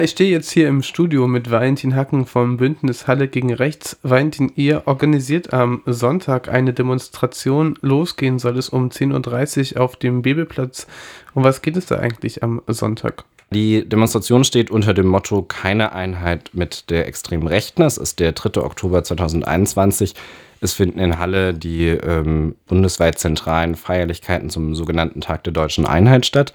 Ich stehe jetzt hier im Studio mit Valentin Hacken vom Bündnis Halle gegen Rechts. Valentin, ihr organisiert am Sonntag eine Demonstration. Losgehen soll es um 10:30 Uhr auf dem Bebelplatz. Um was geht es da eigentlich am Sonntag? Die Demonstration steht unter dem Motto „Keine Einheit mit der extremen Rechten". Es ist der 3. Oktober 2021. Es finden in Halle die bundesweit zentralen Feierlichkeiten zum sogenannten Tag der Deutschen Einheit statt.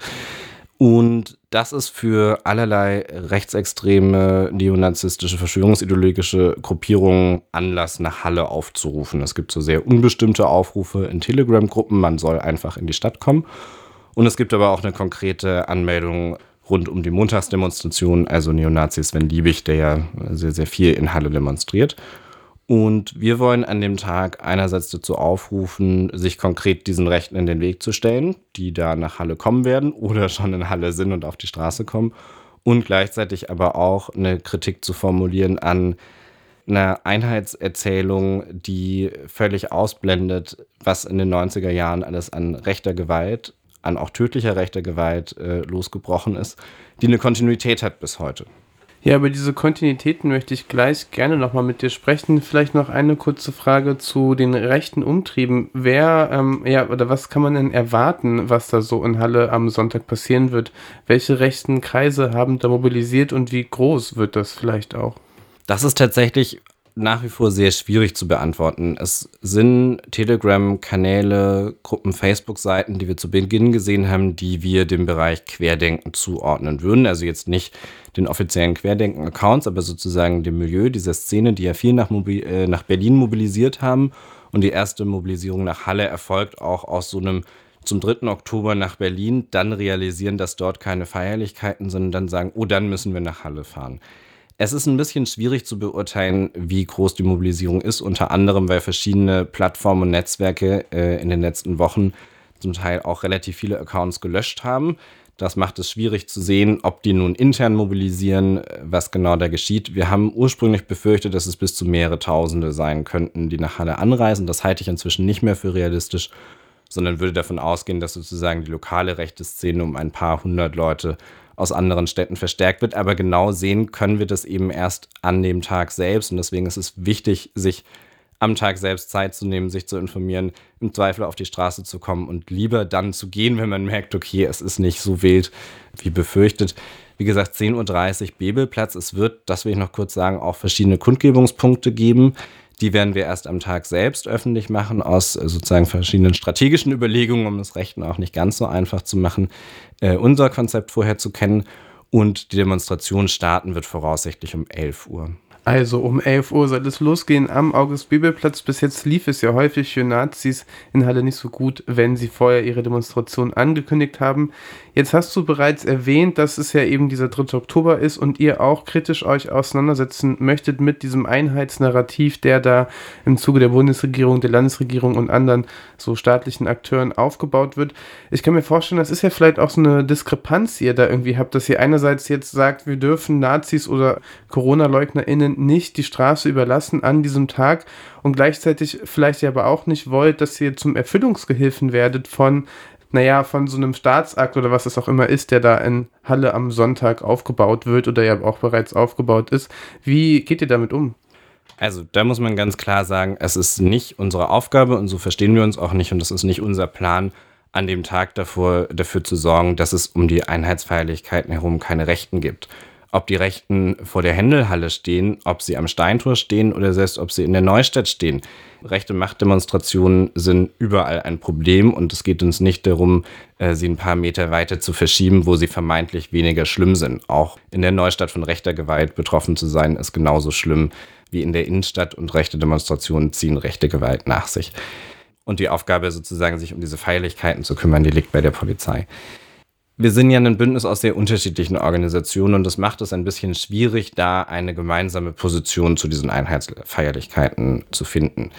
Und das ist für allerlei rechtsextreme, neonazistische, verschwörungsideologische Gruppierungen Anlass, nach Halle aufzurufen. Es gibt so sehr unbestimmte Aufrufe in Telegram-Gruppen, man soll einfach in die Stadt kommen. Und es gibt aber auch eine konkrete Anmeldung rund um die Montagsdemonstration, also Neonazis Sven Liebig, der ja sehr, sehr viel in Halle demonstriert. Und wir wollen an dem Tag einerseits dazu aufrufen, sich konkret diesen Rechten in den Weg zu stellen, die da nach Halle kommen werden oder schon in Halle sind und auf die Straße kommen. Und gleichzeitig aber auch eine Kritik zu formulieren an einer Einheitserzählung, die völlig ausblendet, was in den 90er Jahren alles an rechter Gewalt, an auch tödlicher rechter Gewalt losgebrochen ist, die eine Kontinuität hat bis heute. Ja, über diese Kontinuitäten möchte ich gleich gerne nochmal mit dir sprechen. Vielleicht noch eine kurze Frage zu den rechten Umtrieben. Oder was kann man denn erwarten, was da so in Halle am Sonntag passieren wird? Welche rechten Kreise haben da mobilisiert und wie groß wird das vielleicht auch? Das ist tatsächlich nach wie vor sehr schwierig zu beantworten. Es sind Telegram-Kanäle, Gruppen, Facebook-Seiten, die wir zu Beginn gesehen haben, die wir dem Bereich Querdenken zuordnen würden. Also jetzt nicht den offiziellen Querdenken-Accounts, aber sozusagen dem Milieu dieser Szene, die ja viel nach Berlin mobilisiert haben. Und die erste Mobilisierung nach Halle erfolgt auch aus so einem zum 3. Oktober nach Berlin, dann realisieren, dass dort keine Feierlichkeiten sind und dann sagen, oh, dann müssen wir nach Halle fahren. Es ist ein bisschen schwierig zu beurteilen, wie groß die Mobilisierung ist, unter anderem, weil verschiedene Plattformen und Netzwerke in den letzten Wochen zum Teil auch relativ viele Accounts gelöscht haben. Das macht es schwierig zu sehen, ob die nun intern mobilisieren, was genau da geschieht. Wir haben ursprünglich befürchtet, dass es bis zu mehrere Tausende sein könnten, die nach Halle anreisen. Das halte ich inzwischen nicht mehr für realistisch, sondern würde davon ausgehen, dass sozusagen die lokale rechte Szene um ein paar hundert Leute aus anderen Städten verstärkt wird. Aber genau sehen können wir das eben erst an dem Tag selbst. Und deswegen ist es wichtig, sich am Tag selbst Zeit zu nehmen, sich zu informieren, im Zweifel auf die Straße zu kommen und lieber dann zu gehen, wenn man merkt, okay, es ist nicht so wild wie befürchtet. Wie gesagt, 10:30 Uhr Bebelplatz. Es wird, das will ich noch kurz sagen, auch verschiedene Kundgebungspunkte geben. Die werden wir erst am Tag selbst öffentlich machen, aus sozusagen verschiedenen strategischen Überlegungen, um das Rechten auch nicht ganz so einfach zu machen, unser Konzept vorher zu kennen. Und die Demonstration starten wird voraussichtlich um 11 Uhr. Also um 11 Uhr soll es losgehen am August-Bebel-Platz. Bis jetzt lief es ja häufig für Nazis in Halle nicht so gut, wenn sie vorher ihre Demonstration angekündigt haben. Jetzt hast du bereits erwähnt, dass es ja eben dieser 3. Oktober ist und ihr auch kritisch euch auseinandersetzen möchtet mit diesem Einheitsnarrativ, der da im Zuge der Bundesregierung, der Landesregierung und anderen so staatlichen Akteuren aufgebaut wird. Ich kann mir vorstellen, das ist ja vielleicht auch so eine Diskrepanz, die ihr da irgendwie habt, dass ihr einerseits jetzt sagt, wir dürfen Nazis oder Corona-LeugnerInnen nicht die Straße überlassen an diesem Tag und gleichzeitig vielleicht ihr aber auch nicht wollt, dass ihr zum Erfüllungsgehilfen werdet von so einem Staatsakt oder was es auch immer ist, der da in Halle am Sonntag aufgebaut wird oder ja auch bereits aufgebaut ist. Wie geht ihr damit um? Also da muss man ganz klar sagen, es ist nicht unsere Aufgabe und so verstehen wir uns auch nicht und es ist nicht unser Plan, an dem Tag dafür zu sorgen, dass es um die Einheitsfeierlichkeiten herum keine Rechten gibt. Ob die Rechten vor der Händelhalle stehen, ob sie am Steintor stehen oder selbst ob sie in der Neustadt stehen. Rechte Machtdemonstrationen sind überall ein Problem und es geht uns nicht darum, sie ein paar Meter weiter zu verschieben, wo sie vermeintlich weniger schlimm sind. Auch in der Neustadt von rechter Gewalt betroffen zu sein, ist genauso schlimm wie in der Innenstadt und rechte Demonstrationen ziehen rechte Gewalt nach sich. Und die Aufgabe sozusagen, sich um diese Feierlichkeiten zu kümmern, die liegt bei der Polizei. Wir sind ja ein Bündnis aus sehr unterschiedlichen Organisationen und das macht es ein bisschen schwierig, da eine gemeinsame Position zu diesen Einheitsfeierlichkeiten zu finden.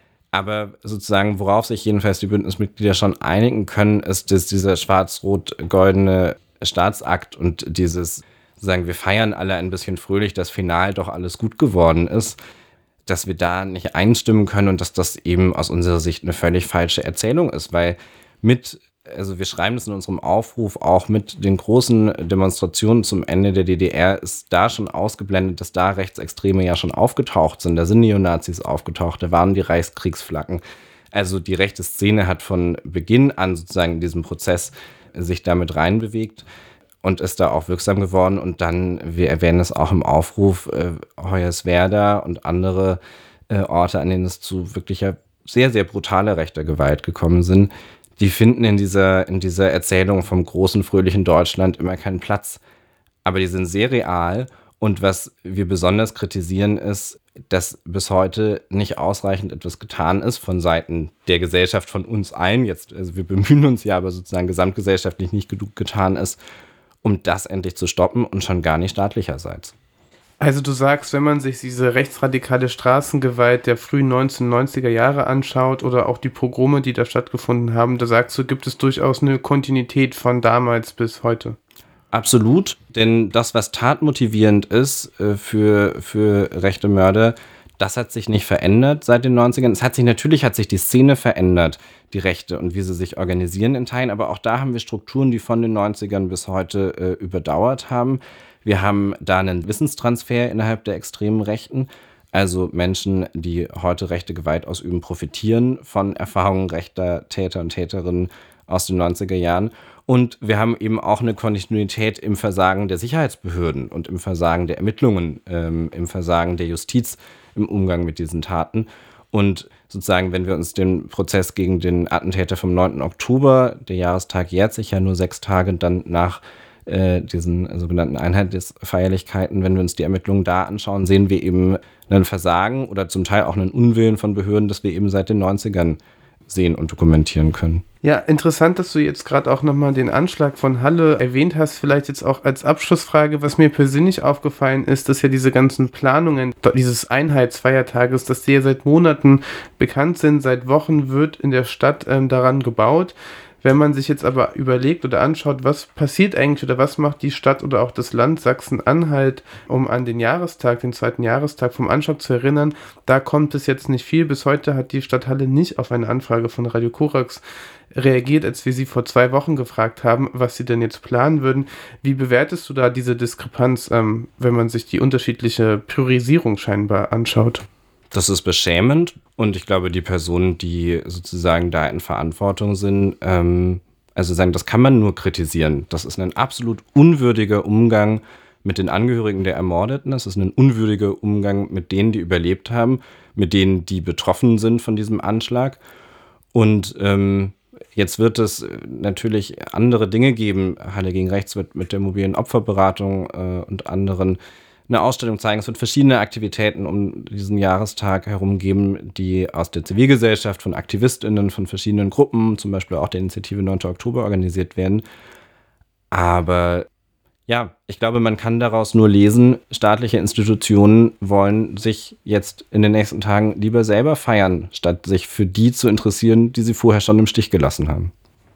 Aber sozusagen, worauf sich jedenfalls die Bündnismitglieder schon einigen können, ist, dass dieser schwarz-rot-goldene Staatsakt und dieses, sozusagen, wir feiern alle ein bisschen fröhlich, dass final doch alles gut geworden ist, dass wir da nicht einstimmen können und dass das eben aus unserer Sicht eine völlig falsche Erzählung ist, weil mit also wir schreiben das in unserem Aufruf, auch mit den großen Demonstrationen zum Ende der DDR ist da schon ausgeblendet, dass da Rechtsextreme ja schon aufgetaucht sind. Da sind Neonazis aufgetaucht, da waren die Reichskriegsflaggen. Also die rechte Szene hat von Beginn an sozusagen in diesem Prozess sich damit reinbewegt und ist da auch wirksam geworden. Und dann, wir erwähnen es auch im Aufruf, Hoyerswerda und andere Orte, an denen es zu wirklicher sehr, sehr brutaler rechter Gewalt gekommen sind, die finden in dieser Erzählung vom großen, fröhlichen Deutschland immer keinen Platz. Aber die sind sehr real. Und was wir besonders kritisieren, ist, dass bis heute nicht ausreichend etwas getan ist von Seiten der Gesellschaft, von uns allen jetzt. Also wir bemühen uns ja, aber sozusagen gesamtgesellschaftlich nicht genug getan ist, um das endlich zu stoppen und schon gar nicht staatlicherseits. Also du sagst, wenn man sich diese rechtsradikale Straßengewalt der frühen 1990er Jahre anschaut oder auch die Pogrome, die da stattgefunden haben, da sagst du, gibt es durchaus eine Kontinuität von damals bis heute. Absolut, denn das, was tatmotivierend ist für rechte Mörder, das hat sich nicht verändert seit den 90ern. Natürlich hat sich die Szene verändert, die Rechte und wie sie sich organisieren in Teilen, aber auch da haben wir Strukturen, die von den 90ern bis heute überdauert haben. Wir haben da einen Wissenstransfer innerhalb der extremen Rechten. Also Menschen, die heute rechte Gewalt ausüben, profitieren von Erfahrungen rechter Täter und Täterinnen aus den 90er Jahren. Und wir haben eben auch eine Kontinuität im Versagen der Sicherheitsbehörden und im Versagen der Ermittlungen, im Versagen der Justiz im Umgang mit diesen Taten. Und sozusagen, wenn wir uns den Prozess gegen den Attentäter vom 9. Oktober, der Jahrestag jährt sich ja nur 6 Tage dann nach diesen sogenannten Einheitsfeierlichkeiten, wenn wir uns die Ermittlungen da anschauen, sehen wir eben ein Versagen oder zum Teil auch einen Unwillen von Behörden, das wir eben seit den 90ern sehen und dokumentieren können. Ja, interessant, dass du jetzt gerade auch nochmal den Anschlag von Halle erwähnt hast. Vielleicht jetzt auch als Abschlussfrage, was mir persönlich aufgefallen ist, dass ja diese ganzen Planungen dieses Einheitsfeiertages, dass die ja seit Monaten bekannt sind, seit Wochen wird in der Stadt daran gebaut. Wenn man sich jetzt aber überlegt oder anschaut, was passiert eigentlich oder was macht die Stadt oder auch das Land Sachsen-Anhalt, um an den Jahrestag, den 2. Jahrestag vom Anschlag zu erinnern, da kommt bis jetzt nicht viel. Bis heute hat die Stadt Halle nicht auf eine Anfrage von Radio Korax reagiert, als wir sie vor 2 Wochen gefragt haben, was sie denn jetzt planen würden. Wie bewertest du da diese Diskrepanz, wenn man sich die unterschiedliche Priorisierung scheinbar anschaut? Das ist beschämend und ich glaube, die Personen, die sozusagen da in Verantwortung sind, also sagen, das kann man nur kritisieren. Das ist ein absolut unwürdiger Umgang mit den Angehörigen der Ermordeten. Das ist ein unwürdiger Umgang mit denen, die überlebt haben, mit denen, die betroffen sind von diesem Anschlag. Und jetzt wird es natürlich andere Dinge geben. Halle gegen Rechts wird mit der mobilen Opferberatung und anderen eine Ausstellung zeigen. Es wird verschiedene Aktivitäten um diesen Jahrestag herum geben, die aus der Zivilgesellschaft, von AktivistInnen, von verschiedenen Gruppen, zum Beispiel auch der Initiative 9. Oktober organisiert werden. Aber ja, ich glaube, man kann daraus nur lesen, staatliche Institutionen wollen sich jetzt in den nächsten Tagen lieber selber feiern, statt sich für die zu interessieren, die sie vorher schon im Stich gelassen haben.